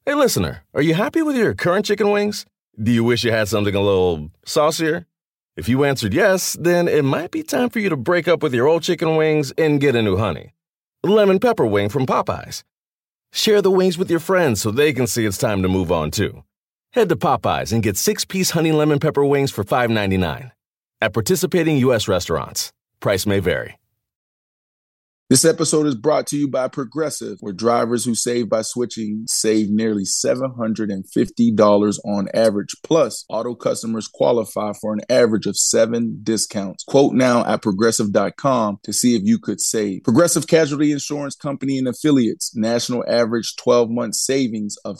Hey, listener, are you happy with your current chicken wings? Do you wish you had something a little saucier? If you answered yes, then it might be time for you to break up with your old chicken wings and get a new honey. Lemon pepper wing from Popeyes. Share the wings with your friends so they can see it's time to move on too. Head to Popeyes and get 6-piece honey lemon pepper wings for $5.99. At participating U.S. restaurants. Price may vary. This episode is brought to you by Progressive, where drivers who save by switching save nearly $750 on average. Plus, auto customers qualify for an average of 7 discounts. Quote now at Progressive.com to see if you could save. Progressive Casualty Insurance Company and Affiliates. National average 12-month savings of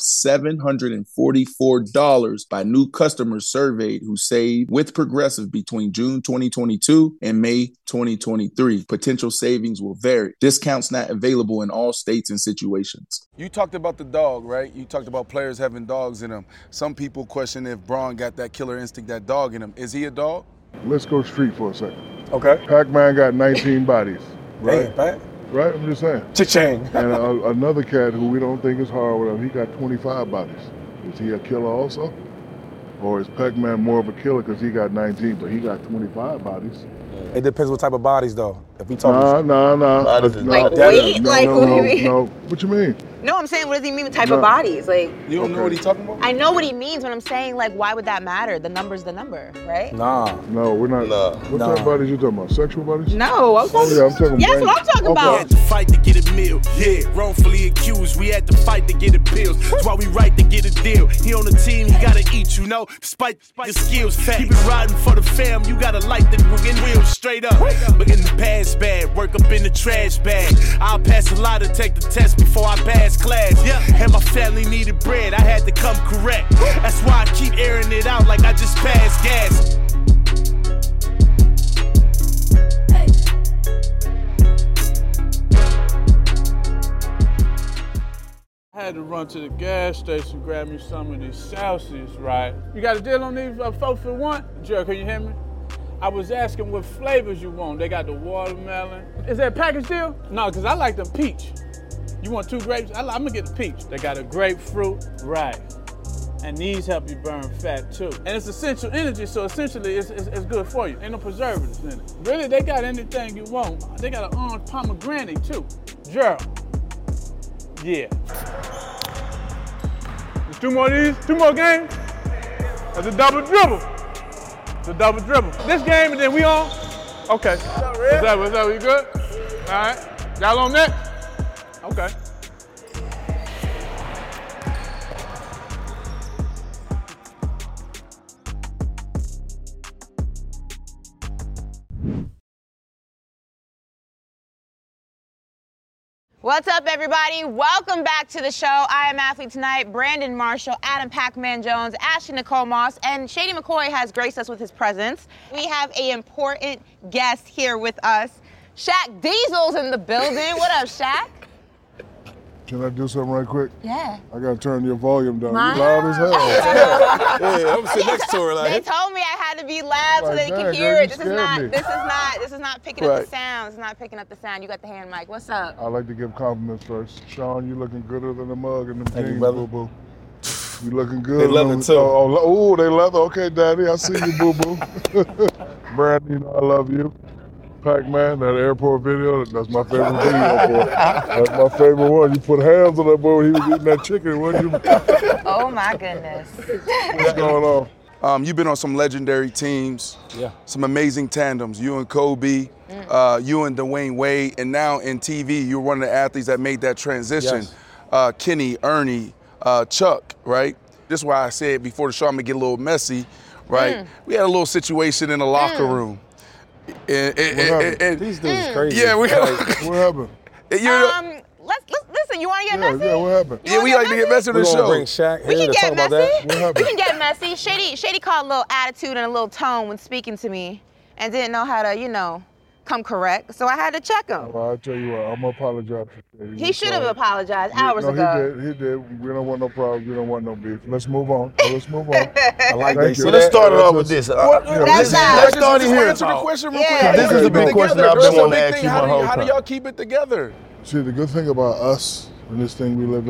$744 by new customers surveyed who saved with Progressive between June 2022 and May 2023. Potential savings will vary. Discounts not available in all states and situations. You talked about the dog, right? You talked about players having dogs in them. Some people question if Braun got that killer instinct, that dog in him. Is he a dog? Let's go street for a second. Okay. Pac-Man got 19 bodies, right? Hey, Pat. Right, I'm just saying. Cha-ching. And another cat who we don't think is hard with him, he got 25 bodies. Is he a killer also? Or is Pac-Man more of a killer because he got 19, but he got 25 bodies? It depends what type of bodies, though. If we talking No. Like weight? Like, what do you mean? No. What you mean? No, I'm saying, what does he mean with type of bodies? Like, You don't know what he's talking about? I know what he means when I'm saying, like, why would that matter? The number's the number, right? Nah. No, we're not. What type of bodies you talking about? Sexual bodies? No, I'm talking. Yeah, I'm talking Yes, brain. what I'm talking Okay. about. We had to fight to get a meal, yeah. Wrongfully accused, we had to fight to get a pills. That's why we right to get a deal. He on the team, he gotta eat, you know. Despite your skills, keep it riding for the fam. You gotta light the wheels straight up. But in the past bad, work up in the trash bag. I'll pass a lot to take the test before I pass class. Yeah. And my family needed bread, I had to come correct. That's why I keep airing it out like I just passed gas. I had to run to the gas station, grab me some of these Celsius, right? You got a deal on these 4 for $1? Joe, can you hear me? I was asking what flavors you want. They got the watermelon. Is that a package deal? No, because I like them peach. You want 2 grapes? I'm gonna get the peach. They got a grapefruit, right. And these help you burn fat too. And it's essential energy, so essentially it's good for you. Ain't no preservatives in it. Really, they got anything you want. They got an orange pomegranate too. Gerald. Yeah. There's 2 more of these, 2 more games. That's a double dribble. It's a double dribble. This game and then we on? Okay. What's up, you good? All right. Y'all on that? Okay. What's up, everybody? Welcome back to the show. I am Athlete Tonight, Brandon Marshall, Adam Pac-Man Jones, Ashley Nicole Moss, and Shady McCoy has graced us with his presence. We have an important guest here with us. Shaq Diesel's in the building. What up, Shaq? Can I do something right quick? Yeah. I gotta turn your volume down. Mine? You loud as hell. Yeah, I'm sitting next to her They like. told me I had to be loud so Like, they can dang, hear girl, it. you This is not picking up Right. the sound. This is not picking up the sound. You got the hand mic. What's up? I like to give compliments first. Sean, you looking gooder than a mug in them Thank you, jeans, brother. boo-boo. You looking good. They leather, too. Oh, they leather. Okay, Daddy, I see you, boo-boo. Brandon, you know I love you. Pac-Man, that airport video, that's my favorite video, boy. That's my favorite one. You put hands on that boy when he was eating that chicken, wasn't you? Oh my goodness. What's going on? You've been on some legendary teams. Yeah. Some amazing tandems. You and Kobe, you and Dwayne Wade, and now in TV, you're one of the athletes that made that transition. Yes. Kenny, Ernie, Chuck, right? This is why I said before the show I'm gonna get a little messy, right? We had a little situation in the locker room. And These dudes is crazy. yeah, we had. What happened? Let's listen. You want to get messy? Yeah, what happened? Yeah, we like to get messy on the show. Shaq We can get messy. What happened? We can get messy. Shady caught a little attitude and a little tone when speaking to me, and didn't know how to, come correct. So I had to check him. Well, I'll tell you what, I'm gonna apologize. He should have apologized hours ago. He did. We don't want no problems. We don't want no beef. Let's move on. I like Thank that. you. So let's start it off with this. Let's start here. Answer the question real quick. This is a big question I've been wanting to ask you my whole time. How do y'all keep it together? See, the good thing about us and this thing we live in,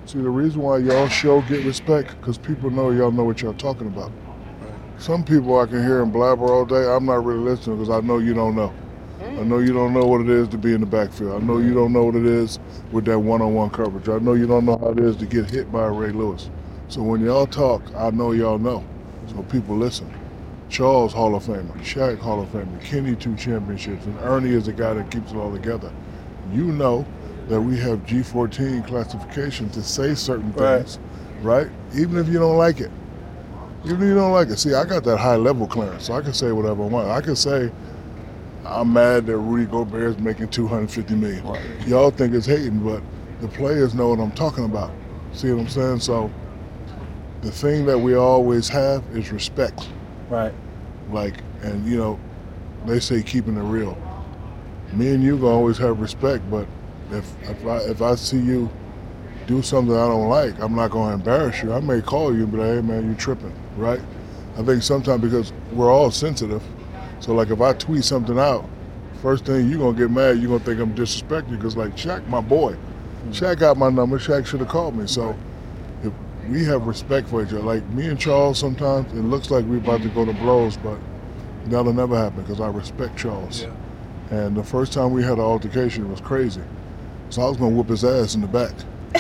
See, the reason why y'all show get respect, because people know y'all know what y'all talking about. Some people I can hear them blabber all day. I'm not really listening because I know you don't know. I know you don't know what it is to be in the backfield. I know you don't know what it is with that one-on-one coverage. I know you don't know how it is to get hit by Ray Lewis. So when y'all talk, I know y'all know. So people listen. Charles, Hall of Famer. Shaq, Hall of Famer. Kenny, 2 championships. And Ernie is the guy that keeps it all together. You know that we have G14 classification to say certain things, right? Even if you don't like it. Even if you don't like it. See, I got that high level clearance, so I can say whatever I want. I can say, I'm mad that Rudy Gobert is making $250 million. Right. Y'all think it's hating, but the players know what I'm talking about. See what I'm saying? So the thing that we always have is respect. Right. Like, and you know, they say keeping it real. Me and you gonna always have respect, but if I see you do something I don't like, I'm not gonna embarrass you. I may call you and be like, hey man, you tripping, right? I think sometimes because we're all sensitive, so like if I tweet something out, first thing you're gonna get mad, you're gonna think I'm disrespecting you, because like Shaq, my boy, Shaq got my number, Shaq should have called me. So if we have respect for each other, like me and Charles sometimes, it looks like we're about to go to blows, but that'll never happen because I respect Charles. Yeah. And the first time we had an altercation, it was crazy. So I was gonna whoop his ass in the back.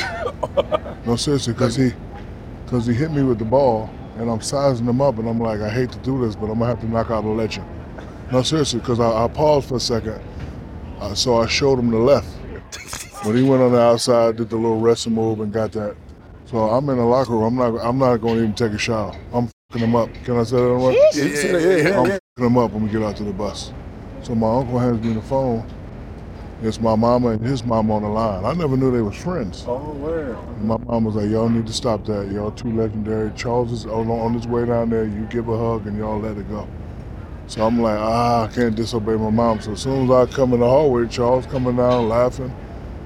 No, seriously, because he hit me with the ball, and I'm sizing him up, and I'm like, I hate to do this, but I'm gonna have to knock out a legend. No, seriously, because I paused for a second, so I showed him the left. But he went on the outside, did the little wrestling move, and got that. So I'm in the locker room. I'm not going to even take a shower. I'm fucking him up. Can I say that on Yeah. I'm fucking him up when we get out to the bus. So my uncle hands me the phone. It's my mama and his mama on the line. I never knew they was friends. Oh, where? My mom was like, y'all need to stop that. Y'all too legendary. Charles is on his way down there. You give a hug and y'all let it go. So I'm like, I can't disobey my mom. So as soon as I come in the hallway, Charles coming down laughing.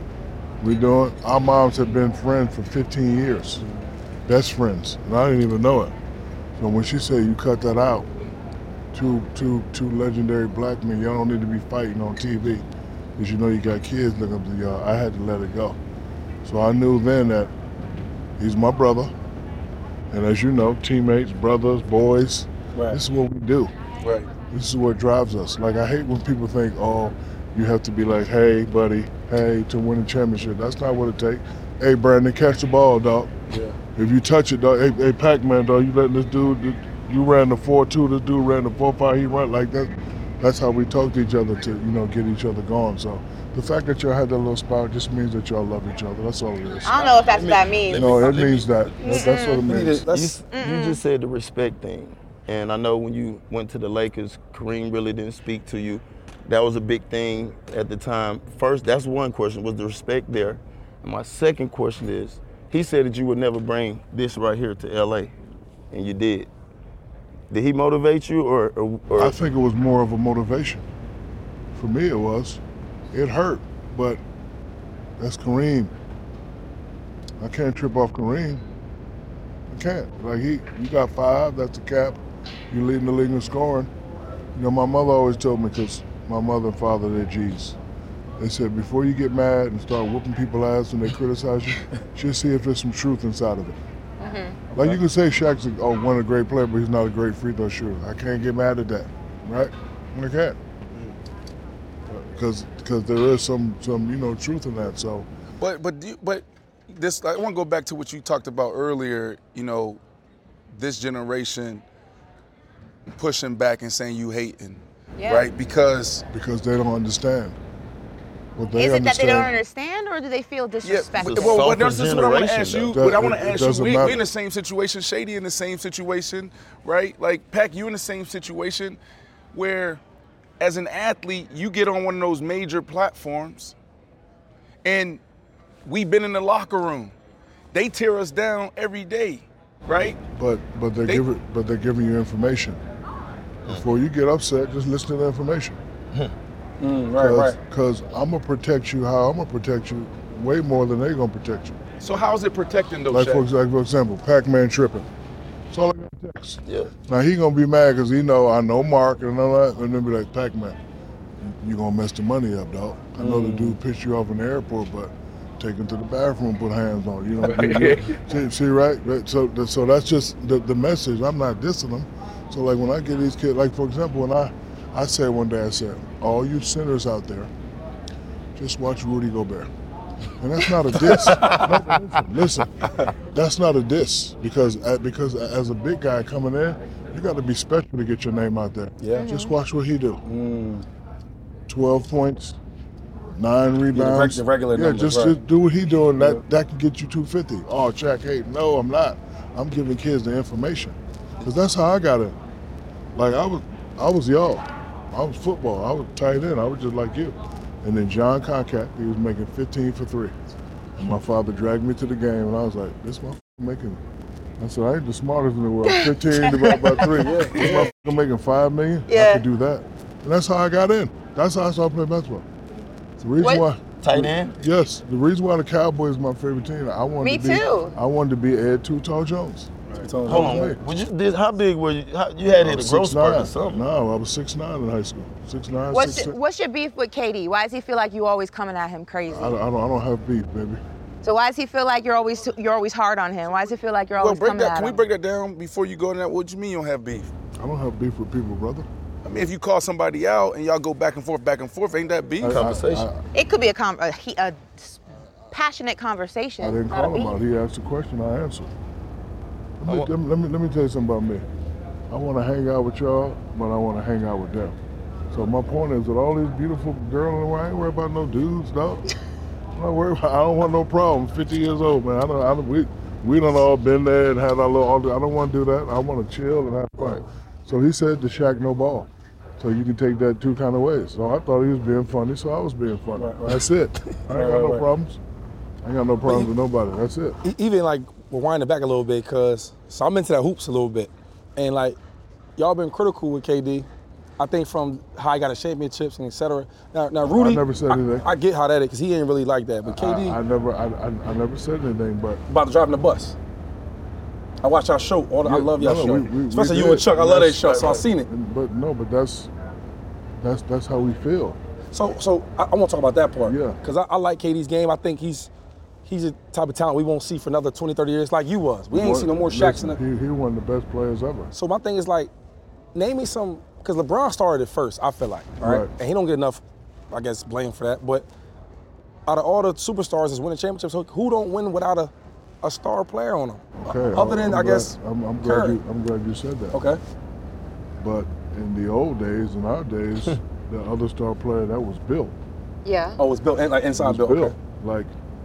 Our moms have been friends for 15 years. Best friends. And I didn't even know it. So when she said you cut that out, two legendary black men, y'all don't need to be fighting on TV. Because you know you got kids looking up to y'all. I had to let it go. So I knew then that he's my brother. And as you know, teammates, brothers, boys, This is what we do. Right. This is what drives us. Like, I hate when people think, oh, you have to be like, hey, buddy, hey, to win a championship. That's not what it takes. Hey, Brandon, catch the ball, dog. Yeah. If you touch it, dog, hey, Pac-Man, dog, you letting this dude, you ran the 4-2, this dude ran the 4-5, he run like that. That's how we talk to each other to, get each other going. So the fact that y'all had that little spark just means that y'all love each other. That's all it is. I don't know if that's what that means. No, it means that. That's what it means. You just said the respect thing. And I know when you went to the Lakers, Kareem really didn't speak to you. That was a big thing at the time. First, that's one question, was the respect there? And my second question is, he said that you would never bring this right here to LA, and you did. Did he motivate you or? I think it was more of a motivation. For me it was. It hurt, but that's Kareem. I can't trip off Kareem. I can't. Like you got 5, that's the cap. You're leading the league in scoring. My mother always told me, because my mother and father, they're G's. They said, before you get mad and start whooping people's ass when they criticize you, just see if there's some truth inside of it. Mm-hmm. Like you can say Shaq's one of the great players, but he's not a great free throw shooter. I can't get mad at that, right? I can't. Because there is some truth in that. So. But this, I want to go back to what you talked about earlier. This generation pushing back and saying you hating, right? Because they don't understand. What they Is it understand, that they don't understand, or do they feel disrespected? Yeah, well, this is what I want to ask you. What I want to ask you, we're in the same situation. Shady in the same situation, right? Like, Pac, you in the same situation where, as an athlete, you get on one of those major platforms, and we've been in the locker room. They tear us down every day, right? But they're giving you information. Before you get upset, just listen to the information. Right. Because I'm going to protect you how I'm going to protect you way more than they're going to protect you. So how is it protecting those? Like, for example, Pac-Man tripping. That's all I got to text. Yeah. Now, he going to be mad because I know Mark and all that, and then be like, Pac-Man, you're going to mess the money up, dog. I know the dude pissed you off in the airport, but take them to the bathroom, put hands on you. See, right? So that's just the message. I'm not dissing them. So like when I get these kids, like for example, when I said one day, I said, all you centers out there, just watch Rudy Gobert. And that's not a diss. No, listen, that's not a diss because as a big guy coming in, you got to be special to get your name out there. Yeah. Just watch what he do. 12 points, 9 rebounds. The regular numbers, just do what he doing. That can get you 250. Oh, Shaq, hey, no, I'm not. I'm giving kids the information because that's how I got in. Like I was y'all. I was football. I was tight end. I was just like you. And then John Concat, he was making 15 for 3. And my father dragged me to the game, and I was like, this motherfucker making, I said, I ain't the smartest in the world. 15 divided by 3. This motherfucker making $5 million? I could do that. And that's how I got in. That's how I started playing basketball. The reason why. Tight end? Yes. The reason why the Cowboys is my favorite team, I wanted to be Ed Too Tall Jones. Hold on. How big were you? You had hit a growth spurt or something? No, I was 6'9" in high school. 6'9", 6'6". What's your beef with KD? Why does he feel like you always coming at him crazy? I don't have beef, baby. So why does he feel like you're always hard on him? Why does he feel like you're always coming at him? Can we break that down before you go to that? What do you mean you don't have beef? I don't have beef with people, brother. I mean, if you call somebody out and y'all go back and forth, ain't that beef? Conversation. It could be a passionate conversation. I didn't call him out. He asked a question, I answered. Let me tell you something about me. I want to hang out with y'all, but I want to hang out with them. So my point is that all these beautiful girls in the world, I ain't worried about no dudes, dog. I'm not worried about, I don't want no problem. 50 years old, man. We done all been there and had our little, I don't want to do that. I want to chill and have fun. So he said to Shaq, no ball. So you can take that 2 kind of ways. So I thought he was being funny, so I was being funny. That's it. I ain't got no problems. I ain't got no problems with nobody. That's it. Even like, we're winding back a little bit because I'm into that hoops a little bit. And like, y'all been critical with KD. I think from how he got his championships and et cetera. Now Rudy, I never said anything. I get how that is because he ain't really like that. But KD. I never said anything, but. About driving the bus. I watch y'all show. I love y'all show. Especially you and Chuck. I love that show, so I've seen it. But that's how we feel. So I want to talk about that part. Yeah. Because I like KD's game. I think he's a type of talent we won't see for another 20, 30 years like you was. We ain't seen no more Shaqs in the. He one of the best players ever. So my thing is like, name me some, because LeBron started it first, I feel like, right? And he don't get enough, I guess, blame for that. But out of all the superstars that's winning championships, who don't win without a star player on them? Okay. Other than, I guess, I'm glad you said that. Okay. But in the old days, in our days, the other star player, that was Bill. Yeah. Oh, it was Bill, like inside Bill. Okay. Like,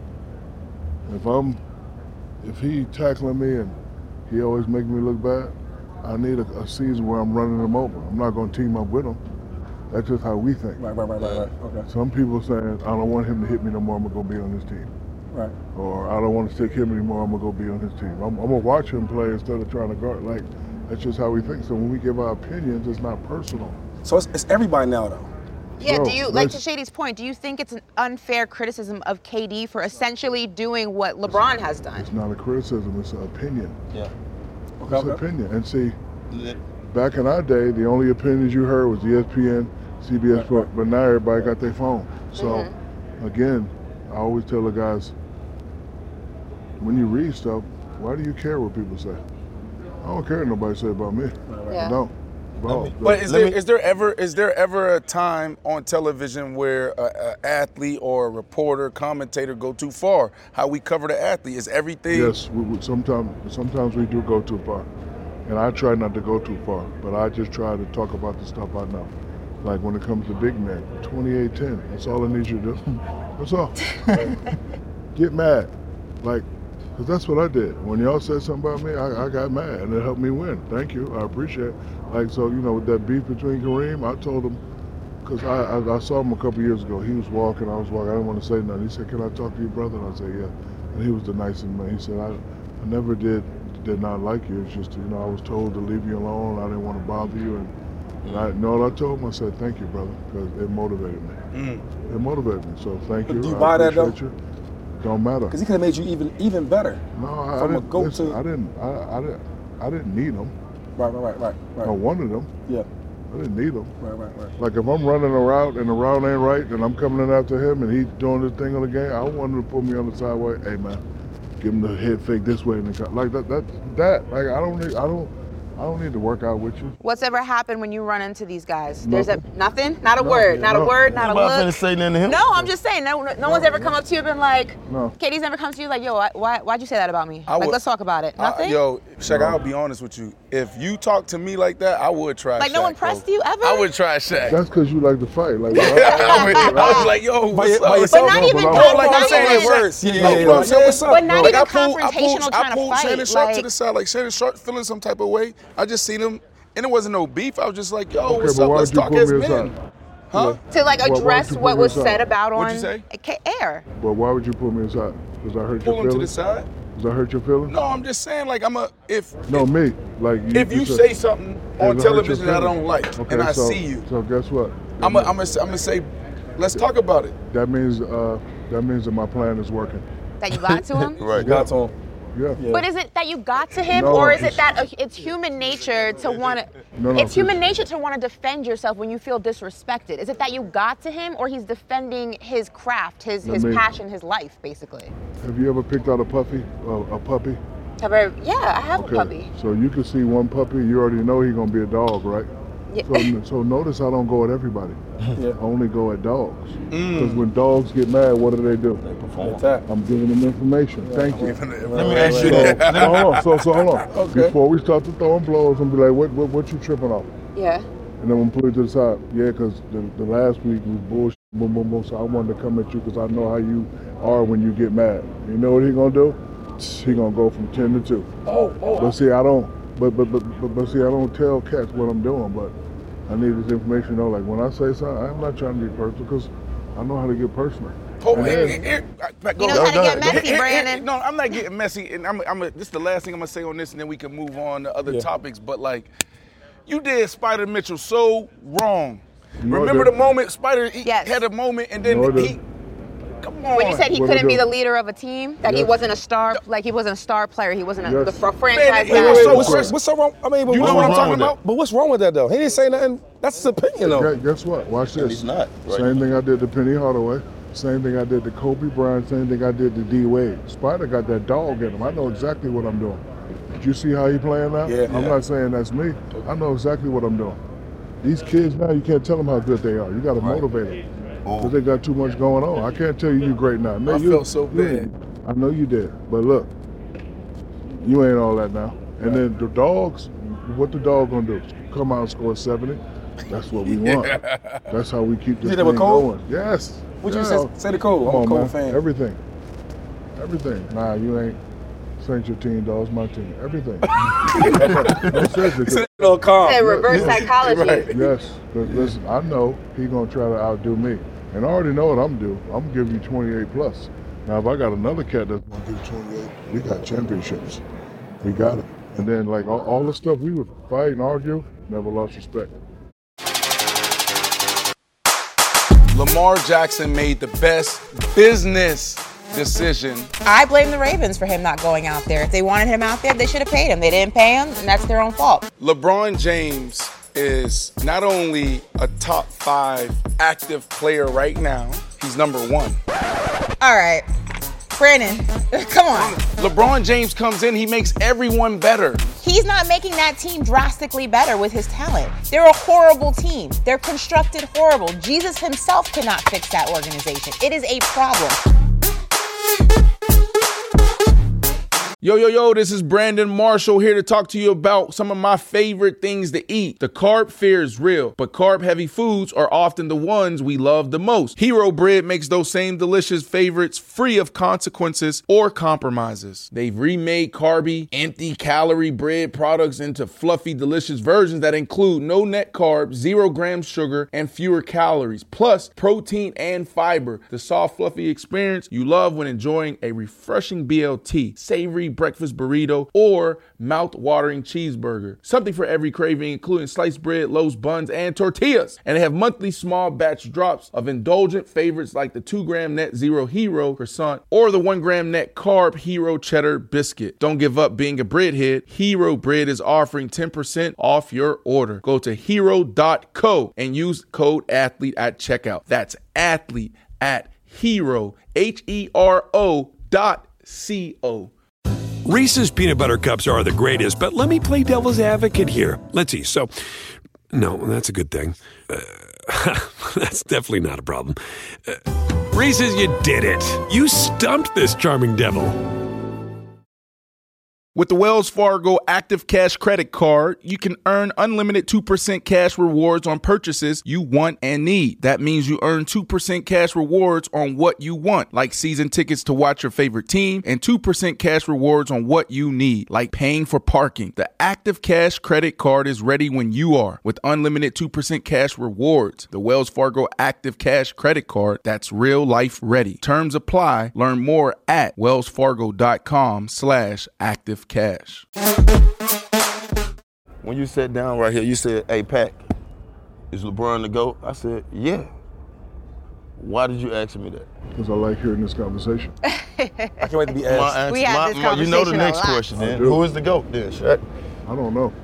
if he tackling me and he always making me look bad, I need a season where I'm running him over. I'm not going to team up with him. That's just how we think. Right. Okay. Some people saying, I don't want him to hit me no more, I'm going to go be on his team. Right. Or I don't want to stick him anymore, I'm going to go be on his team. I'm going to watch him play instead of trying to guard. Like, that's just how we think. So when we give our opinions, it's not personal. So it's everybody now, though. Yeah, do you, like to Shady's point, do you think it's an unfair criticism of KD for essentially doing what LeBron has done? It's not a criticism, it's an opinion. Yeah. Okay, it's an opinion. And see, back in our day, the only opinions you heard was ESPN, CBS Sports, but now everybody got their phone. So, again, I always tell the guys, when you read stuff, why do you care what people say? I don't care what nobody say about me. I don't. But is there ever a time on television where an athlete or a reporter, commentator go too far? How we cover the athlete is everything. Yes, sometimes we do go too far, and I try not to go too far. But I just try to talk about the stuff I know. Like when it comes to big men, 28-10. That's all I need you to do. That's all. Get mad, because that's what I did. When y'all said something about me, I got mad, and it helped me win. Thank you, I appreciate it. So, with that beef between Kareem, I told him, because I saw him a couple years ago. He was walking, I was walking. I didn't want to say nothing. He said, "Can I talk to your brother?" And I said, "Yeah." And he was the nicest man. He said, I never did not like you. It's just, I was told to leave you alone. I didn't want to bother you. And I told him, I said, "Thank you, brother," because it motivated me. It motivated me. So thank you. Do you buy that, though? You. Don't matter. Because he could have made you even better. No, I didn't need him. Right. I wanted him. Yeah. I didn't need him. Right. Like if I'm running a route and the route ain't right, then I'm coming in after him and he's doing this thing on the game. I want him to put me on the sideway. Hey man, give him the head fake this way and then like that. Like I don't need to work out with you. What's ever happened when you run into these guys? There's nothing? Not a word, not a word, not a look? I'm not say nothing to him. No, I'm just saying, no one's ever come up to you and been like, Katie's never come to you like, yo, why'd you say that about me? Let's talk about it. Nothing? Shaq, I'll be honest with you. If you talk to me like that, I would try Shaq. No one pressed you ever? I would try Shaq. That's because you like to fight. Like, I was like, yo, what's up? But not even like I'm saying words. But not even confrontational trying to I pulled fight. Shannon Sharp to the side, like Shannon Sharp feeling some type of way. I just seen him, and it wasn't no beef. I was just like, yo, what's up? Let's talk as men. Huh? To like address what was said about on air. Well, why would you pull me aside? Because I hurt your feelings? Pull him to the side? Does that hurt your feelings? No, I'm just saying, like, me. Like, if you say something on television that I don't like, and I see you. So guess what? I'm gonna say, let's talk about it. That means that my plan is working. That you got to him? Right. Got to him. Yeah. But is it that you got to him, or is it that it's human nature to want to? It's human nature to want to defend yourself when you feel disrespected. Is it that you got to him, or he's defending his craft, his passion, his life, basically? Have you ever picked out a puppy? Yeah, I have a puppy. So you can see one puppy, you already know he's gonna be a dog, right? Yeah. So notice I don't go at everybody. I only go at dogs. Because when dogs get mad, what do? They perform. I'm giving them information. Thank you. Let me ask you So hold on. Okay. Before we start to throwing blows, I'm be like, what you tripping off? Yeah. And then I'm put it to the side. Yeah, because the last week was bullshit. Boom, boom, boom. So I wanted to come at you because I know how you are when you get mad. You know what he gonna do? He gonna go from 10 to 2. But see, I don't. But see, I don't tell cats what I'm doing. But I need this information though. Like when I say something, I'm not trying to be personal because I know how to get personal. You know how to get messy, Brandon. No, I'm not getting messy, and this is the last thing I'm gonna say on this, and then we can move on to other topics. But like, you did Spider Mitchell so wrong. Remember the moment Spider had a moment, and then he. Come on. When you said he couldn't be the leader of a team, that he wasn't a star, like he wasn't a star player, he wasn't the franchise guy. What's so wrong? I mean, you know what I'm talking about? But what's wrong with that though? He didn't say nothing. That's his opinion though. Guess what? Watch this. He's not. Right. Same thing I did to Penny Hardaway. Same thing I did to Kobe Bryant. Same thing I did to D Wade. Spider got that dog in him. I know exactly what I'm doing. Did you see how he playing now? Yeah. I'm not saying that's me. I know exactly what I'm doing. These kids now, you can't tell them how good they are. You got to motivate them. Because they got too much going on. I can't tell you you're great now. No, I felt so bad. I know you did. But look, you ain't all that now. And then the dogs, what the dog gonna do? Come out and score 70? That's what we want. That's how we keep this thing going. Yes. What you say to Cole? I'm a Cole fan. Everything. Nah, you ain't. This ain't your team, dog. It's my team. Everything. No seriously. Reverse psychology. Right. Yes. Listen, I know he gonna try to outdo me. And I already know what I'm doing. I'm gonna give you 28 plus. Now, if I got another cat that's gonna give 28, we got championships. We got it. And then, like, all the stuff we would fight and argue, never lost respect. Lamar Jackson made the best business decision. I blame the Ravens for him not going out there. If they wanted him out there, they should have paid him. They didn't pay him, and that's their own fault. LeBron James is not only a top 5 active player right now, he's number 1. All right. Brandon, come on. LeBron James comes in, he makes everyone better. He's not making that team drastically better with his talent. They're a horrible team. They're constructed horrible. Jesus himself cannot fix that organization. It is a problem. Yo, this is Brandon Marshall here to talk to you about some of my favorite things to eat. The carb fear is real, but carb-heavy foods are often the ones we love the most. Hero Bread makes those same delicious favorites free of consequences or compromises. They've remade carby, empty-calorie bread products into fluffy, delicious versions that include no net carbs, 0 grams sugar, and fewer calories, plus protein and fiber. The soft, fluffy experience you love when enjoying a refreshing BLT. Savory breakfast burrito, or mouth-watering cheeseburger. Something for every craving, including sliced bread, loaves, buns, and tortillas. And they have monthly small batch drops of indulgent favorites like the 2-gram net Zero Hero croissant or the 1-gram net carb Hero cheddar biscuit. Don't give up being a breadhead. Hero Bread is offering 10% off your order. Go to hero.co and use code ATHLETE at checkout. That's athlete at hero, HERO.co. Reese's peanut butter cups are the greatest, but let me play devil's advocate here. Let's see. So, no, that's a good thing. That's definitely not a problem. Reese's, you did it. You stumped this charming devil. With the Wells Fargo Active Cash Credit Card, you can earn unlimited 2% cash rewards on purchases you want and need. That means you earn 2% cash rewards on what you want, like season tickets to watch your favorite team, and 2% cash rewards on what you need, like paying for parking. The Active Cash Credit Card is ready when you are, with unlimited 2% cash rewards. The Wells Fargo Active Cash Credit Card, that's real life ready. Terms apply. Learn more at wellsfargo.com/active cash. When you sat down right here, you said, "Hey, Pac, is LeBron the GOAT?" I said, "Yeah." Why did you ask me that? Because I like hearing this conversation. I can't wait to be asked. We had this conversation you know the next a lot. question then. Who is the GOAT then, Shaq? I don't know.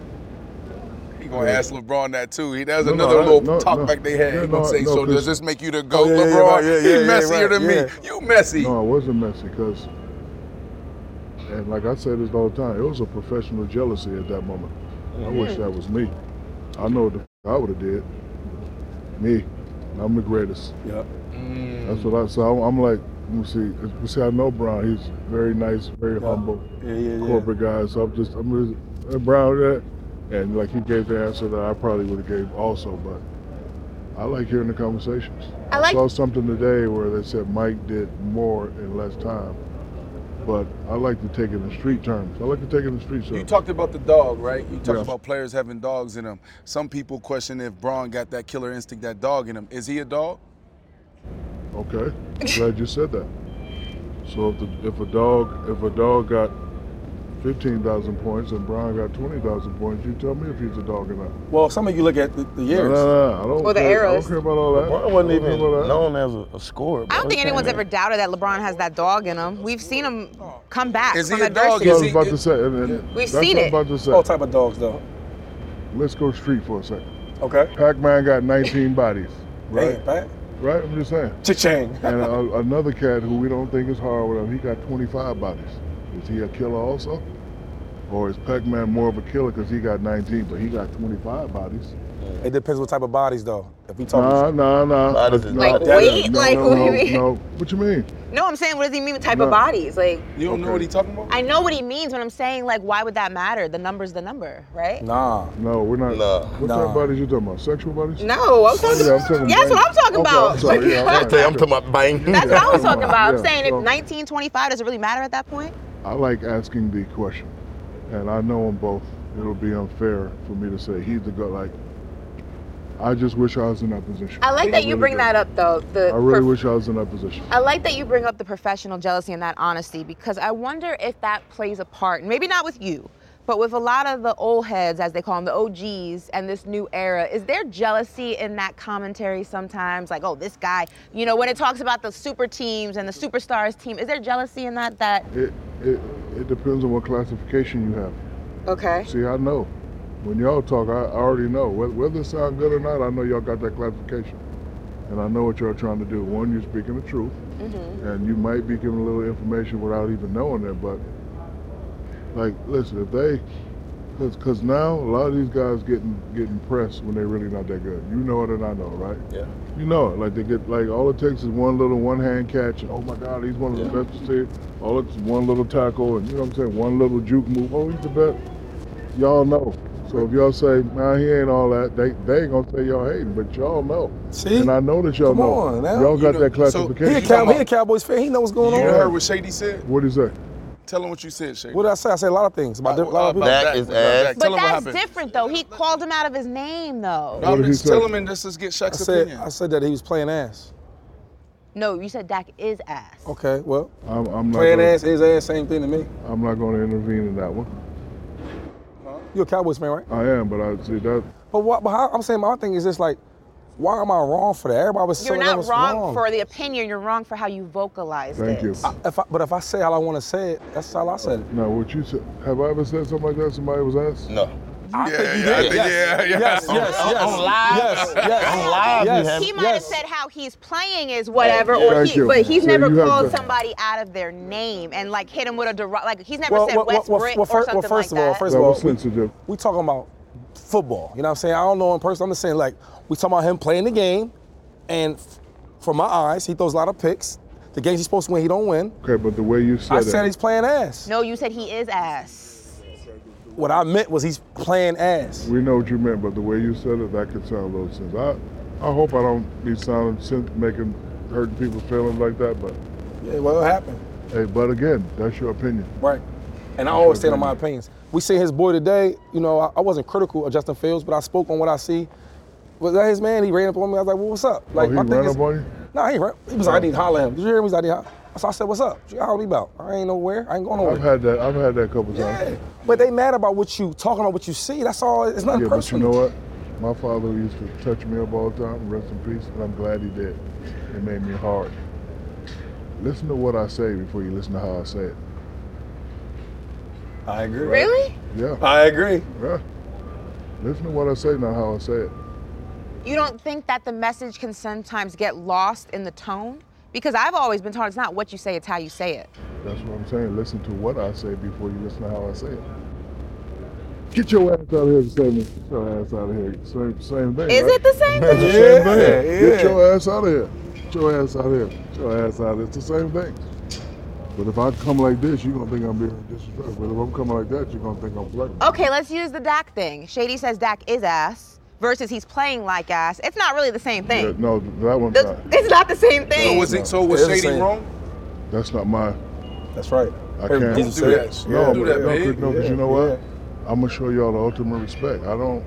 He gonna ask LeBron that too. That's another little talk back they had. He gonna say, so does this make you the GOAT, LeBron? You messier than me. You messy. No, I wasn't messy because, and like I say this all the time, it was a professional jealousy at that moment. I wish that was me. I know what the I would have did. Me. I'm the greatest. Yep. That's what I saw. I'm like, let me see, I know Brown. He's very nice, very humble, corporate guy. So I'm just Brown that. And like he gave the answer that I probably would have gave also, but I like hearing the conversations. I saw something today where they said Mike did more in less time, but I like to take it in street terms. I like to take it in street terms. You talked about the dog, right? You talked about players having dogs in them. Some people question if Braun got that killer instinct, that dog in him. Is he a dog? Okay, glad you said that. So if a dog got 15,000 points and Brian got 20,000 points, you tell me if he's a dog or not. Well, some of you look at the years. No, I don't. Or the eras. I don't care about all that. LeBron wasn't even known as a scorer. I don't think anyone's ever doudted that LeBron has that dog in him. We've seen him come back Is from he a dog? adversity. I was about to say. We've seen it. About to say. All type of dogs, though. Let's go street for a second. Okay. Pac-Man got 19 bodies. Right? Hey, Pat. Right? I'm just saying. Cha-ching. And another cat who we don't think is hard with him, he got 25 bodies. Is he a killer also? Or is Pac-Man more of a killer because he got 19, but he got 25 bodies? It depends what type of bodies, though. If we talking No. Like weight? Like what do you mean? No. What you mean? No, I'm saying, what does he mean with type of bodies? Like, You don't know what he's talking about? I know what he means when I'm saying, like, why would that matter? The number's the number, right? Nah. No, we're not. What type of bodies you talking about? Sexual bodies? No, I'm talking Yeah, I'm talking That's what I'm talking about. I'm sorry, yeah, I'm talking about bang. That's what I was talking about. I'm Yeah, saying if so- 1925, does it really matter at that point? I like asking the question, and I know them both. It'll be unfair for me to say he's the guy. Like, I just wish I was in that position. I like that you bring that up, though. I really wish I was in that position. I like that you bring up the professional jealousy and that honesty, because I wonder if that plays a part, maybe not with you, but with a lot of the old heads, as they call them, the OGs, and this new era. Is there jealousy in that commentary sometimes? Like, oh, this guy, you know, when it talks about the super teams and the superstars team, is there jealousy in that? It depends on what classification you have. Okay. See, I know. When y'all talk, I already know. Whether it sounds good or not, I know y'all got that classification. And I know what y'all trying to do. One, you're speaking the truth. And you might be giving a little information without even knowing it, but like, listen, if they, because now a lot of these guys getting pressed when they're really not that good. You know it and I know, right? Yeah. You know it. Like they get, like all it takes is one little one-hand catch, and oh my God, he's one of the best to see. All it's one little tackle, and you know what I'm saying, one little juke move. Oh, he's the best. Y'all know. So if y'all say, nah, he ain't all that, they ain't gonna say y'all hating, but y'all know. See? And I know that y'all know. on now. Y'all got that He classification. a Cowboys fan. He know what's going on. You heard what Shady said? What'd he say? Tell him what you said, Shady. What did I say? I said a lot of things about a lot of people. That is ass. But that's different, though. He called him out of his name, though. No, What did he just say? tell him and let's just get Shaq's opinion. I said that he was playing ass. No, you said Dak is ass. Okay, well, I'm not playing ass is ass, same thing to me. I'm not going to intervene in that one. You're a Cowboys fan, right? I am, but I see that. But how, I'm saying my thing is just like, why am I wrong for that? Everybody was saying You're not wrong for the opinion. You're wrong for how you vocalized it. Thank you. But if I say how I want to say it, that's how I said it. No, what you said. Have I ever said something like that? Somebody was asked? No. I think you did. Yes. On live? On live, He might have said how he's playing is whatever, but he's never called somebody out of their name and like hit him with a like he's never said West Brick or something like that. First of all, we talking about football. You know what I'm saying? I don't know in person. I'm just saying like we talking about him playing the game, and from my eyes, he throws a lot of picks. The games he's supposed to win, he don't win. Okay, but the way you said I said he's playing ass. No, you said he is ass. What I meant was he's playing ass. We know what you meant, but the way you said it, that could sound a little sense. I hope I don't be hurting people's feelings like that, but. Yeah, well, it happened. Hey, but again, that's your opinion. Right. And I always stand on my opinions. We see his boy today, you know, I wasn't critical of Justin Fields, but I spoke on what I see. Was that his man? He ran up on me. I was like, well, what's up? Like, he ran up on you? No, he ran. He was like, I need to holler at him. Did you hear him? He was like, so I said, what's up? What you holler me about? I ain't nowhere. I ain't going nowhere. I've had that a couple times. Yeah. But they mad about talking about what you see. That's all. It's nothing personal. But you know what? My father used to touch me up all the time, rest in peace, and I'm glad he did. It made me hard. Listen to what I say before you listen to how I say it. I agree. Really? Yeah. I agree. Yeah. Listen to what I say, not how I say it. You don't think that the message can sometimes get lost in the tone? Because I've always been told it's not what you say, it's how you say it. That's what I'm saying. Listen to what I say before you listen to how I say it. Get your ass out of here, Sammy. Get your ass out of here. Same thing. Is it the same thing? It's the same thing. Get your ass out of here. Get your ass out of here. Get your ass out of here. It's the same thing. But if I come like this, you're gonna think I'm being disrespectful. But if I'm coming like that, you're gonna think I'm flexible. Okay, let's use the Dak thing. Shady says Dak is ass versus he's playing like ass. It's not really the same thing. Yeah, no, that one's not. It's not the same thing. So was Shady wrong? That's not mine. That's right. I can't do that. No, do that, man. No, because you know what? I'm gonna show y'all the ultimate respect.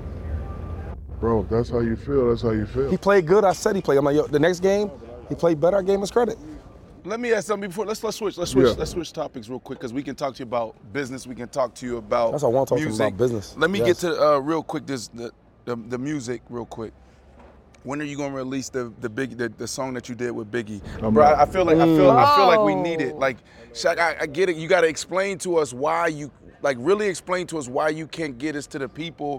Bro, if that's how you feel, that's how you feel. He played good. I said he played. I'm like, yo, the next game, he played better. I gave him his credit. Let me ask something before. Let's switch. Let's switch topics real quick because we can talk to you about business. We can talk to you about That's what I want to talk music. to you about business. Let me get to real quick the music real quick. When are you gonna release the song that you did with Biggie? Bro, I feel like we need it. Like, Shaq, I get it. You gotta explain to us why you really explain to us why you can't get us to the people.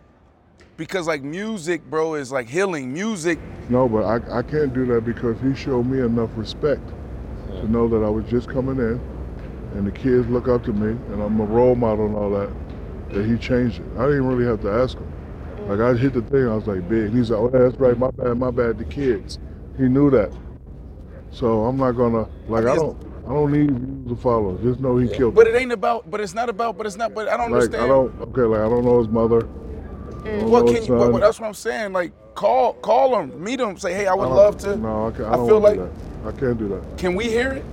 Because like music, bro, is like healing. Music. No, but I can't do that because he showed me enough respect to know that I was just coming in and the kids look up to me and I'm a role model and all that he changed it. I didn't really have to ask him. Like I hit the thing, I was like, big. He's like, oh, that's right, my bad, the kids. He knew that. So I'm not gonna, like I don't need you to follow. Just know he killed But me. it ain't about, but I don't understand. I don't know his mother. That's what I'm saying. Like, call him, meet him, say, hey, I would love to. No, I don't feel like I can't do that. Can we hear it?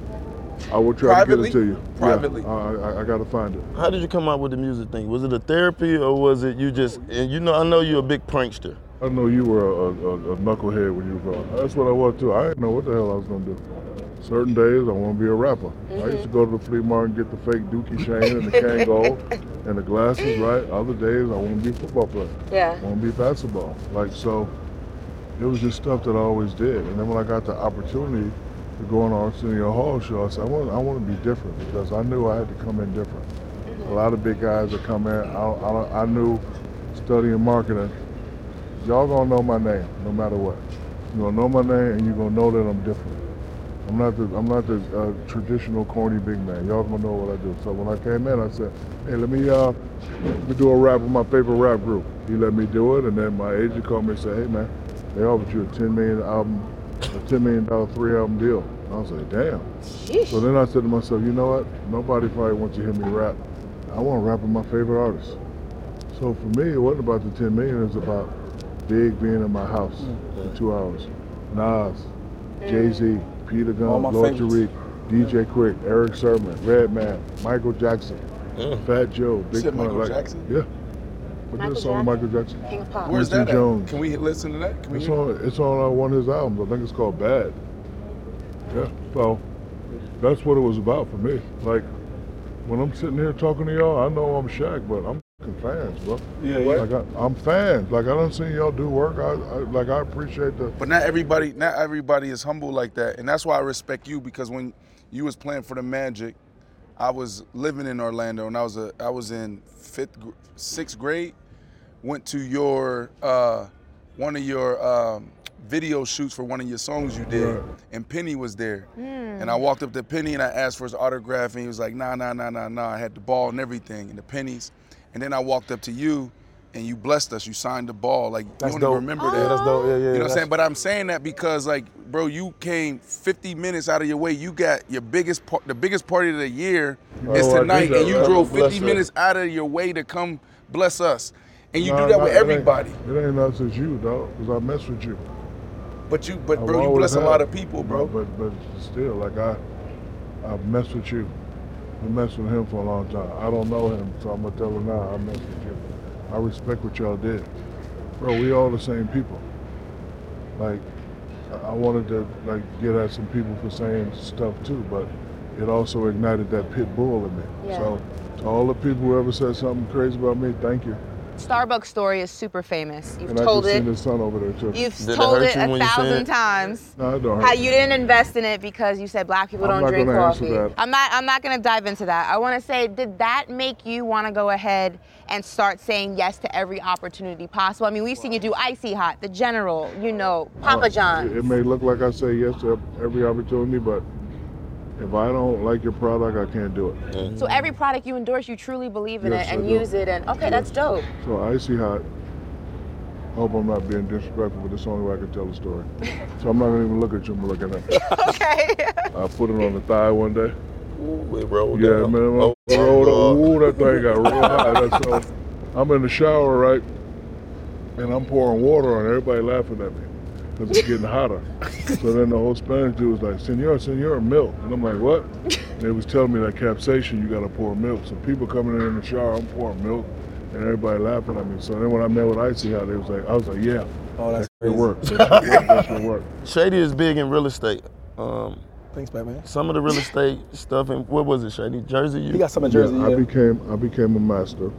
I will try to get it to you. Privately. Yeah, I got to find it. How did you come out with the music thing? Was it a therapy or was it you just, and you know, I know you're a big prankster. I know you were a knucklehead when you were growing. That's what I was too. I didn't know what the hell I was going to do. Certain days I want to be a rapper. I used to go to the flea market and get the fake Dookie chain and the Kangol and the glasses, right? Other days I want to be a football player. Yeah. I want to be basketball. Like, so it was just stuff that I always did. And then when I got the opportunity to go on Arsenio Hall show, I said, I want to be different because I knew I had to come in different. A lot of big guys that come in, I knew studying marketing, y'all gonna know my name no matter what. You're gonna know my name and you're gonna know that I'm different. I'm not the traditional corny big man. Y'all gonna know what I do. So when I came in, I said, hey, let me do a rap with my favorite rap group. He let me do it, and then my agent called me and said, hey man, they offered you a $10 million 3-album deal. And I was like, damn. Sheesh. So then I said to myself, you know what? Nobody probably wants to hear me rap. I want to rap with my favorite artists. So for me, it wasn't about the $10 million. It was about Big being in my house for 2 hours. Nas, Jay-Z, Peter Gunn, Lord Tariq, DJ Quick, Eric Sermon, Redman, Michael Jackson, Fat Joe, Big Pun. Michael Jackson? Yeah. What did the song Michael Jackson? King of Pop. Where's that Jones. at? Can we listen to that? It's on one of his albums. I think it's called Bad. Yeah, so that's what it was about for me. Like, when I'm sitting here talking to y'all, I know I'm Shaq, but I'm fans, bro. Yeah. Like I'm fans. Like I done seen y'all do work. I appreciate the. But not everybody is humble like that, and that's why I respect you, because when you was playing for the Magic, I was living in Orlando, and I was in 6th grade. Went to your one of your video shoots for one of your songs you did, Right. and Penny was there. And I walked up to Penny and I asked for his autograph, and he was like, nah. I had the ball and everything and the pennies. And then I walked up to you and you blessed us. You signed the ball. Like, That's you don't even dope. remember that. Yeah, that's dope. Yeah. You know what I'm saying? But I'm saying that because, like, bro, you came 50 minutes out of your way. You got your the biggest party of the year is tonight, and you drove 50 minutes out of your way to come bless us. And you do that with everybody. It ain't us, it's you, dog, because I mess with you. But bro, you bless a lot of people, bro. But still, like I've messed with you. I've messed with him for a long time. I don't know him, so I'm gonna tell him now I messed with you. I respect what y'all did. Bro, we all the same people. Like, I wanted to get at some people for saying stuff too, but it also ignited that pit bull in me. Yeah. So to all the people who ever said something crazy about me, thank you. Starbucks story is super famous. You've And told I it. can see the sun over there too. You've told it 1,000 times. No, it don't hurt. How you didn't invest in it because you said black people don't drink coffee. That. I'm not gonna dive into that. I want to say, did that make you want to go ahead and start saying yes to every opportunity possible? I mean, we've seen you do Icy Hot, The General, Papa John's. It may look like I say yes to every opportunity, but if I don't like your product, I can't do it. So every product you endorse, you truly believe in Yes, it and I do. use it, and okay, that's dope. So Icy Hot, I hope I'm not being disrespectful, but it's the only way I can tell the story. So I'm not gonna even look at you, I'm looking at you. Okay. I put it on the thigh one day. Ooh, it rolled Yeah, down. man, Oh, ooh, that thing got real high. So I'm in the shower, right? And I'm pouring water on it. Everybody laughing at me because it's getting hotter. So then the whole Spanish dude was like, Senor, milk. And I'm like, what? And they was telling me that capsaicin, you got to pour milk. So people coming in the shower, I'm pouring milk, and everybody laughing at me. So then when I met with Icy Hot, I was like, yeah. Oh, that's it worked. crazy. That should work. Shady is big in real estate. Thanks, Batman. Some of the real estate stuff in, what was it, Shady? Jersey? He got some in Jersey. Yeah, Yeah. I became a master,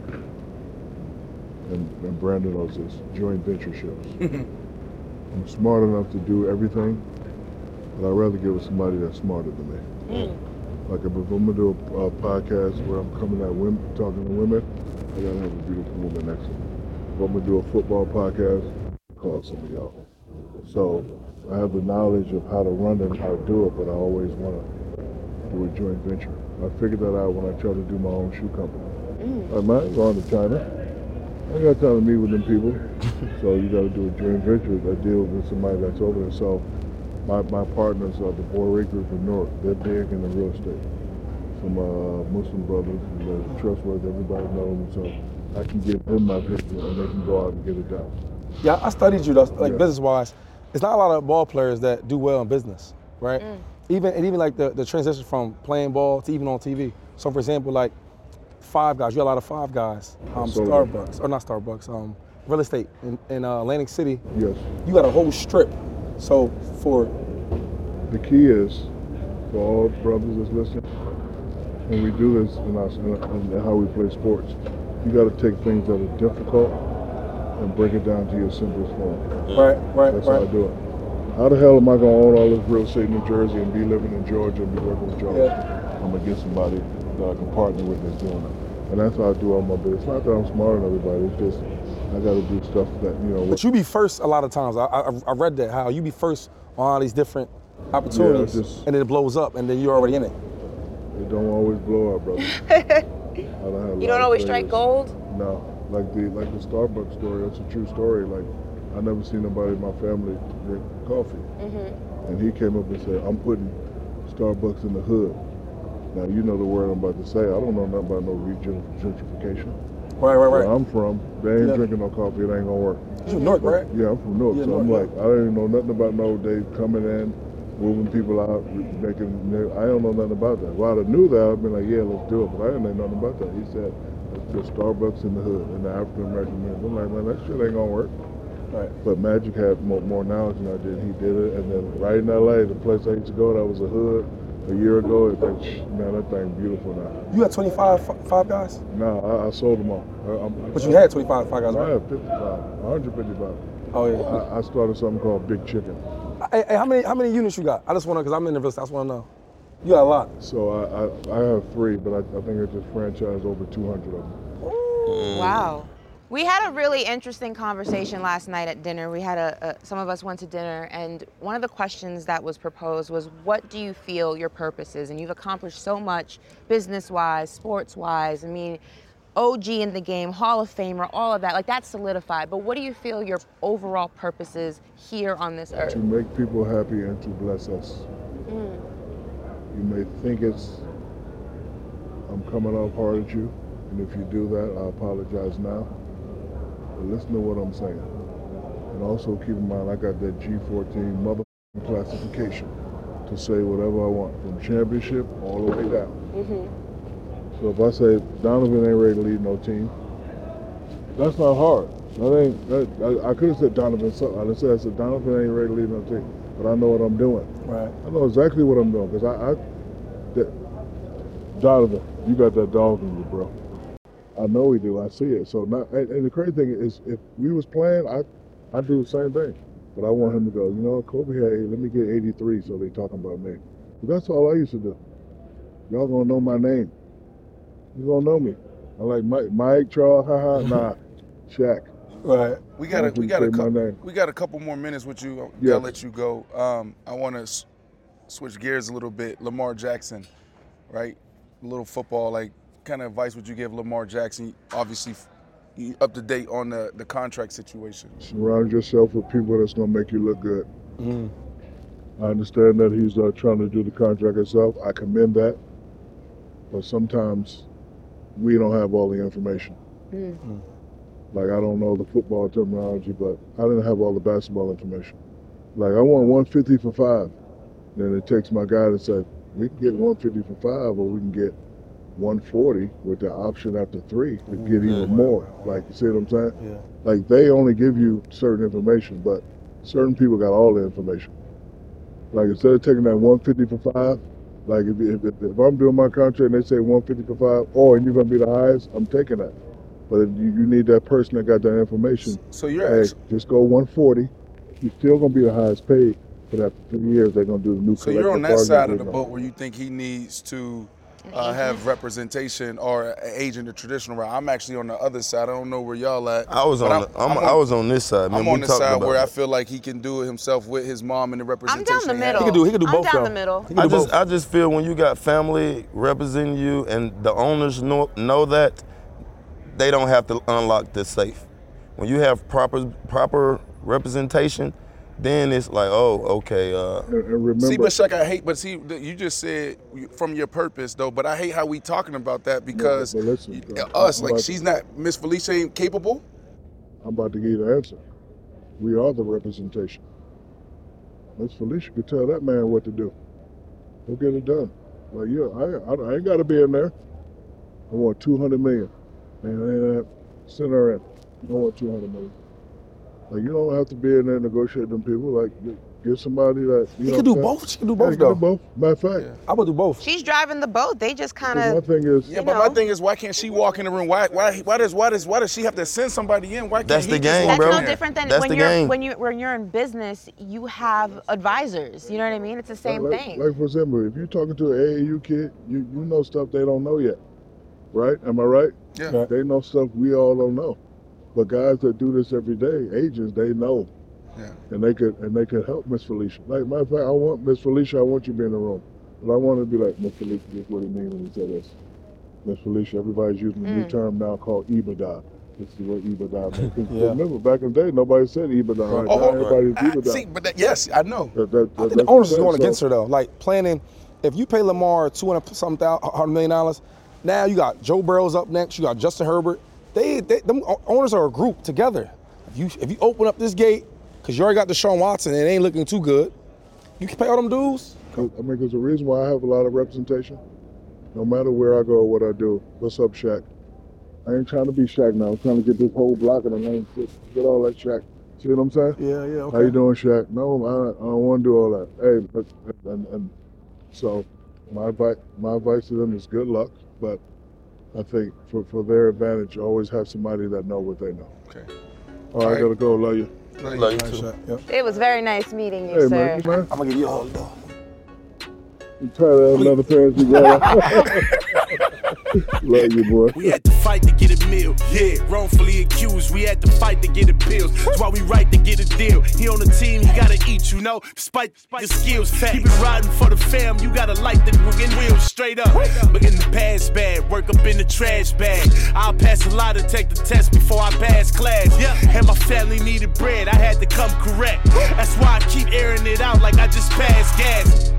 and Brandon knows this, joint ventureships. I'm smart enough to do everything, but I'd rather get with somebody that's smarter than me. Like if I'm gonna do a podcast where I'm coming at women, talking to women, I gotta have a beautiful woman next to me. If I'm gonna do a football podcast, call some of y'all. So I have the knowledge of how to run it and how to do it, but I always want to do a joint venture. I figured that out when I tried to do my own shoe company. I might go on to China. I ain't got time to meet with them people. So you got to do a joint venture that deals with somebody that's over there. So my partners are the Boeree Group in Newark. They're big in the real estate. Some Muslim brothers, they're trustworthy, everybody knows them. So I can give them my vision and they can go out and get it done. Yeah, I studied you though, business-wise. It's not a lot of ball players that do well in business, right? Even like the transition from playing ball to even on TV. So for example, like Five Guys, you got a lot of Five Guys, Starbucks, or not Starbucks, real estate in Atlantic City. Yes. You got a whole strip. So for the key is, for all brothers that's listening, when we do this in how we play sports, you got to take things that are difficult and break it down to your simplest form. Right. That's how I do it. How the hell am I gonna own all this real estate in New Jersey and be living in Georgia and be working with Joe? Yeah. I'm gonna get somebody that I can partner with that's doing it. And that's how I do all my business. It's not that I'm smarter than everybody, it's just I gotta do stuff that, But you be first a lot of times. I read that, how you be first on all these different opportunities, and then it blows up, and then you're already in it. It don't always blow up, brother. You don't always strike gold? No. Like the Starbucks story, that's a true story. Like, I never seen nobody in my family drink coffee. And he came up and said, I'm putting Starbucks in the hood. Now, you know the word I'm about to say. I don't know nothing about no gentrification. Right. Where I'm from, they ain't drinking no coffee, it ain't gonna work. You from Newark, right? Yeah, I'm from Newark. Yeah, So I'm Newark, like, I don't even know nothing about no they coming in, moving people out, making, I don't know nothing about that. Well, I'd have knew that, I'd been like, yeah, let's do it. But I didn't know nothing about that. He said, let's put Starbucks in the hood, in the African American community. I'm like, man, that shit ain't gonna work. Right. But Magic had more knowledge than I did. He did it, and then right in L.A., the place I used to go, that was a hood. A year ago, that thing beautiful now. You had 25 Five Guys? No, I sold them all. But you had 25 Five Guys, right? I had 55, 155. Oh yeah. I started something called Big Chicken. Hey, how many units you got? I just want to, because I'm in the business, I just want to know. You got a lot. So I have 3, but I think I just franchised over 200 of them. Ooh. Wow. We had a really interesting conversation last night at dinner. We had some of us went to dinner, and one of the questions that was proposed was, what do you feel your purpose is? And you've accomplished so much business-wise, sports-wise. I mean, OG in the game, Hall of Famer, all of that, like that's solidified. But what do you feel your overall purpose is here on this earth? To make people happy and to bless us. You may think I'm coming off hard at you, and if you do that, I apologize now. But listen to what I'm saying. And also keep in mind, I got that G14 motherfucking classification to say whatever I want, from championship all the way down. So if I say Donovan ain't ready to lead no team, that's not hard. I could have said Donovan something. I said Donovan ain't ready to lead no team, but I know what I'm doing. Right. I know exactly what I'm doing, because Donovan, you got that dog in you, bro. I know we do. I see it. So now, and the crazy thing is, if we was playing, I do the same thing. But I want him to go, you know, Kobe had, let me get 83, so they talking about me. But that's all I used to do. Y'all gonna know my name. You gonna know me. I like Mike, Charles, nah, Shaq. Right. We got a couple more minutes with you. I'll let you go. I want to switch gears a little bit. Lamar Jackson, right? A little football, like, kind of advice would you give Lamar Jackson? Obviously, you up to date on the contract situation. Surround yourself with people that's gonna make you look good. I understand that he's trying to do the contract himself. I commend that, but sometimes we don't have all the information. Like, I don't know the football terminology, but I didn't have all the basketball information. Like, I want 150 for 5. Then it takes my guy to say, we can get 150 for 5, or we can get 140 with the option after 3 to get even more. Like, you see what I'm saying? Yeah. Like, they only give you certain information, but certain people got all the information. Like, instead of taking that 150 for 5, like if I'm doing my contract and they say 150 for 5, and you're gonna be the highest, I'm taking that. But you need that person that got that information. So you're just go 140. You're still gonna be the highest paid, but after 3 years they're gonna do the new. So you're on that side of the boat where you think he needs to have representation or an agent, the traditional route. I'm actually on the other side. I don't know where y'all at. I was on this side. I'm on the side where I feel like he can do it himself with his mom and the representation. I'm down the middle. He can do both. I'm down the middle. I just feel when you got family representing you and the owners know that, they don't have to unlock the safe. When you have proper representation, then it's like, oh, okay. Remember, see, but Shaq, I hate, but see, you just said from your purpose, though, but I hate how we talking about that because she's not, Miss Felicia ain't capable? I'm about to give you the answer. We are the representation. Miss Felicia could tell that man what to do. He'll get it done. Like, I ain't got to be in there. I want $200 million. And send her in. I want $200 million. Like, you don't have to be in there negotiating them people. Like, get somebody that he can do both. She can do both, though. Both. Matter of fact, I would do both. She's driving the boat. They just kind of. My thing is, my thing is, why can't she walk in the room? Why does she have to send somebody in? Why can't That's he the just game, walk bro. That's no different than when you're in business. You have advisors. You know what I mean? It's the same thing. Like, for example, if you're talking to an AAU kid, you know stuff they don't know yet, right? Am I right? Yeah. They know stuff we all don't know. But guys that do this every day, agents, they know. Yeah. And they could help Miss Felicia. Like, matter of fact, I want Miss Felicia, I want you to be in the room. But I want to be like, Miss Felicia, this is what he means when he said this. Miss Felicia, everybody's using a new term now called EBITDA. This is what EBITDA means. Remember, back in the day, nobody said EBITDA. Everybody's EBITDA. See, but yes, I know. I think the owners is going against her, though. Like, planning, if you pay Lamar $200 million, now you got Joe Burrow's up next, you got Justin Herbert. Them owners are a group together. If you open up this gate, because you already got Deshaun Watson and it ain't looking too good, you can pay all them dues. I mean, there's a reason why I have a lot of representation. No matter where I go or what I do. What's up, Shaq? I ain't trying to be Shaq now. I'm trying to get this whole block of the name. Get all that Shaq See what I'm saying? Yeah, okay. How you doing, Shaq? No, I don't want to do all that. Hey, and so my advice to them is good luck, but I think for their advantage, always have somebody that know what they know. Okay. All right, I gotta go. Love you. Love you too. Yep. It was very nice meeting you, sir. Man. I'm gonna give you a hug, though. I'm tired of another parents together. Love you, boy. We had to fight to get a meal. Yeah, wrongfully accused. We had to fight to get appeals. That's why we right to get a deal. He on the team, he gotta eat, you know, despite the skills. Keep it riding for the fam. You gotta light the wheels straight up. But in the past bad, work up in the trash bag. I'll pass a lot to take the test before I pass class. Yeah, and my family needed bread. I had to come correct. That's why I keep airing it out like I just passed gas.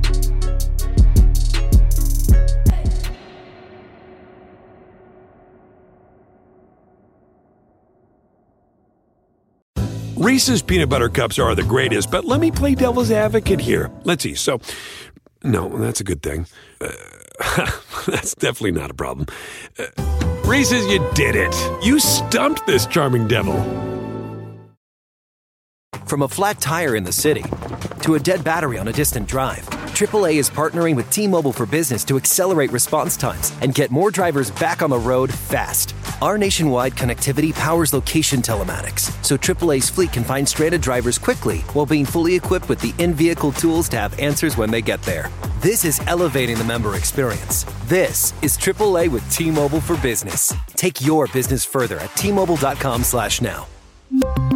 Reese's peanut butter cups are the greatest, but let me play devil's advocate here. Let's see. So, no, that's a good thing. That's definitely not a problem. Reese's, you did it. You stumped this charming devil. From a flat tire in the city to a dead battery on a distant drive, AAA is partnering with T-Mobile for Business to accelerate response times and get more drivers back on the road fast. Our nationwide connectivity powers location telematics, so AAA's fleet can find stranded drivers quickly while being fully equipped with the in-vehicle tools to have answers when they get there. This is elevating the member experience. This is AAA with T-Mobile for Business. Take your business further at T-Mobile.com/now.